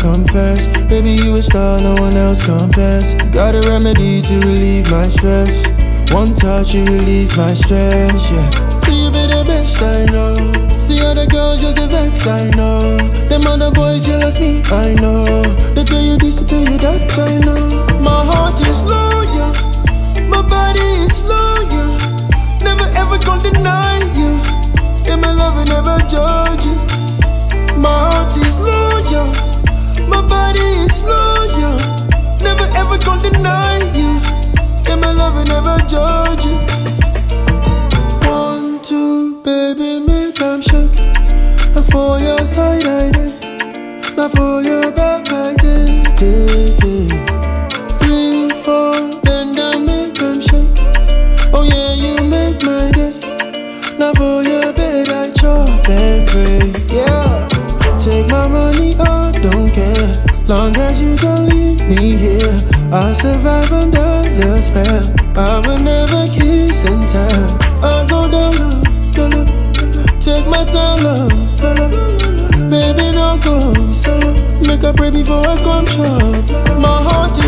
come first. Baby, you a star, no one else compares. You got a remedy to relieve my stress. One touch, you release my stress, yeah. See, you be the best, I know. See other girls just the vex, I know. Them other boys jealous me, I know. They tell you this, they tell you that, I know. My heart is loyal, my body is loyal. Never ever gonna deny you. In my love, I never judge you. My heart is loyal, my body is loyal. Never ever gonna deny you. In my love, I never judge you. 1, 2, baby, make them shake. And for your side, I did. Now for your back, I did. 3, 4, bend down, make them shake. Oh yeah, you make my day. Now for your bed, I chop and pray, yeah. Take my money, I don't care. Long as you don't leave me here, I'll survive under your spell. I will never kiss and tell. I'll go down low, low, low. Take my time, love, low, low. Baby, don't go solo. Make a pray before I come short. My heart